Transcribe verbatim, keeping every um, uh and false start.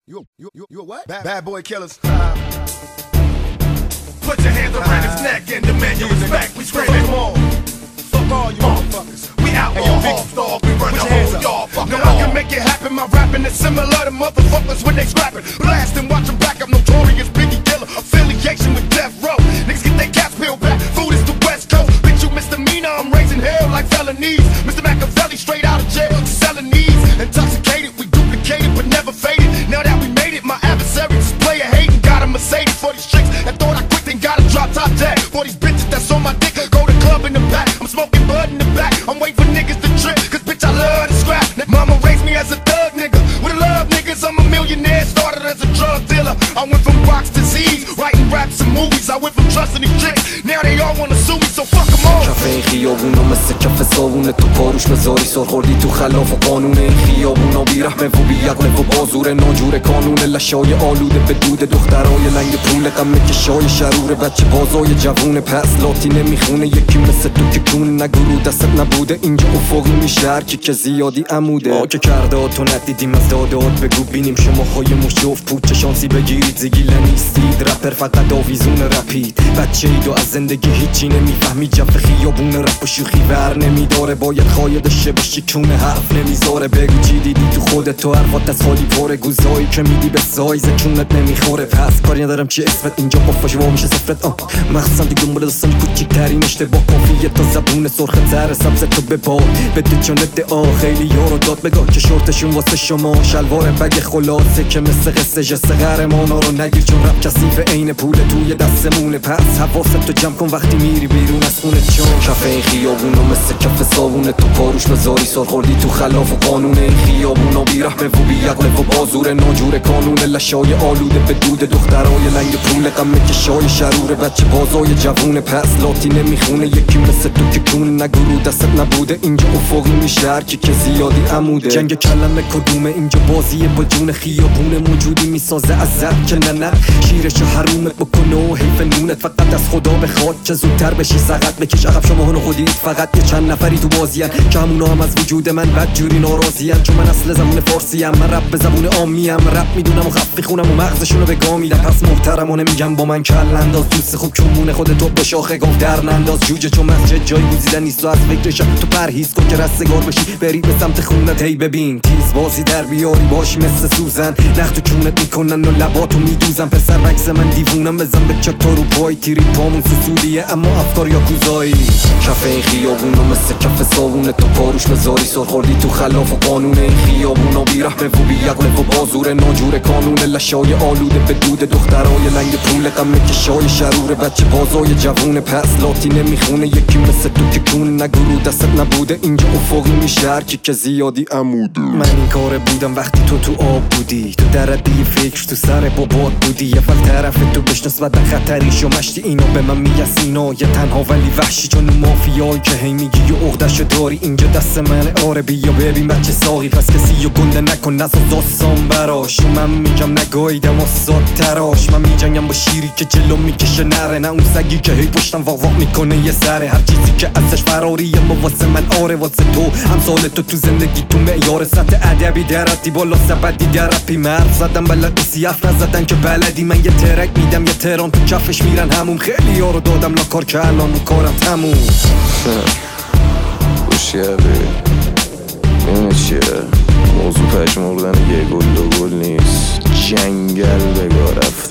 You, you, you, you a what? Bad, bad boy killers. Uh, Put your hands around his neck and demand your respect. We screaming all. Fuck all you motherfuckers. We outlaw hogs, dog. We run the whole y'all. Fuck no, it I all. can make it happen. My rapping is similar to motherfuckers when they scrapping. Blast and watch them back. I'm notorious Biggie Killer. Affiliation with Death Row. Niggas get their cats peeled back. Food is the West Coast. Bitch, you misdemeanor. I'm raising hell like felonies. Mister Machiavelli straight out of jail. Selling these. Intoxicated. We duplicated but never faded. Now that we made it, my adversaries is player hating. Got a Mercedes for these chicks that thought I quit, then got a drop top deck. For these bitches that's on my dick, go to club in the back. I'm smoking bud in the back. I'm waiting for niggas to trip, cause bitch I love to scrap. Mama raised me as a thug nigga. With a love niggas, I'm a millionaire. Started as a drug dealer. I went from rocks to Z's, writing raps and movies. I went from trusting these chicks, now they all wanna sue me, so fuck them all. کف این خیابونا مثل کف صابونه، تو پاروش بذاری سر خوردی تو خلاف و قانونه. این خیابونا بیرحمه و بیعقله و بازور ناجور کانونه. لشای آلوده به دود دخترای لنگ پول غم کشای شرور بچه بازای جوونه. پس لاتی نمیخونه یکی مثل تو که کون نگرو دستت نبوده. اینجا افقی میشه هرکی که زیادی عموده. ما که کرده تو ندیدیم از دادات بگو بینیم شما های مشجف پوچه شانسی بگیرید زگیله نیستید. رپر فقط آویزون رپید. بچه اید و از زندگی هیچی نمیفهمی. جو خیابون رپ و شوخی ور نمیداره. باید خایدشه بشی کونه حرف نمیذاره. بگو چی دیدی تو خودت تو حرفات از خالی پاره. گوزایی که میدی به سایز چونت نمیخوره. پس کاری ندارم چی اسمت اینجا قفاش وا میشه صفرت. آه مخصوصا دیگه دنبال دستان کوچیک‌ترین اشتباه کافیه تا زبون سرخ تر سبز تو به باد بده جانت. آه خیلی یارو داد بگاه که شورتشون واسه شما شلوار بگ خلاصه که مثل قصه جسه قهرمانا رو نگیر چون رپ کثیف عین پول توی دستمونه. پس حواست تو جمع کن وقتی میری بیرون از خونه چون کف این خیابونا مثل کف صابونه، تو پاروش بذاری سر خوردی تو خلاف و قانونه. این خیابونا بیرحمه و بیعقله و بازور ناجور کانونه. لشای آلوده به دود دخترای لنگ پول غم کشای شرور بچه بازای جوونه. پس لاتی نمیخونه یکی مثل تو که کون نگرو دستت نبوده. اینجا افقی میشه هرکی که زیادی عموده. جنگ کلمه کدومه اینجا بازیه با جون خیابونه. موجودی میسازه از زد که نه نه شیرش حرومت بکنه و حیف نونت. فقط از خدا بخواد چه زودتر بشی سقط بکش عقب شما هنو خودید. فقط یه چند نفری تو بازیان که همونا هم از وجود من بدجوری ناراضیان. چون من اصل زبون فارسیم، من رپ به زبون عامیم. رپ میدونم و خفی خونم و مغزشونو به گا میدم. پس محترمانه میگم با من کل انداز. دوست خوب کمونه خودتو با شاخه گفت در ننداز. جوجه چون مسجد جای گزیدن نیست و از فکرش تو پرهیز کن که رستگار بشی بری به سمت خونت. هی ببین تیز بازی در بیاری باشی مثل سوزن. نخ تو کونت میکنن و لباتو میدوزن. پسر مکس من دیوونم بزن به چطور رو پای تیری پامون سسولیه اما افکار یا کوزایی. کف این خیابونا مثل کف صابونه، تو پاروش بذاری سر خوردی تو خلاف و قانونه. این خیابونا بیرحمه و بیعقله و بازور ناجور کانونه. لشای آلوده به دود دخترای لنگ پول غم کشای شرور بچه بازای جوونه. پس لاتی نمیخونه یکی مثل تو که کون نگرو دستت نبوده. اینجا افقی میشه هرکی که زیادی عموده. من این کاره بودم وقتی تو تو آب بودی. تو درده فکر تو سر بابات بودی. یه فل طرف تو بشنس بدن خطریش و مشتی اینو به من میگسینا. یه تنها ولی وحشی چون مافیایی که هی میگی و اغدشو داری. اینجا دست من آره بیا ببین بچه ساقی. پس کسی و گنده نکن نساز داستان براش. من میگم نگاهیدم آساد تراش. من میجنگم با شیری که جلو میکشه نره. نه اون سگی که هی پشتم واق واق میکنه یه سره. هر چیزی که ازش فراریه ما واسه من آره واسه تو. همسال تو تو زندگی تو معیار سطح ادبی درتی بالا سبدی در رپی. مرد زدم بلد نیستی افرا زدن که بلدی. من یه ترک میدم یه تران تو کفش میرن همون. خیلی یارو دادم لاکار که الان رو کارم تموم. گوش کردی میدونی چیه موضوع پشمردن یه گل دو گل نیست. جنگل بگاه رفت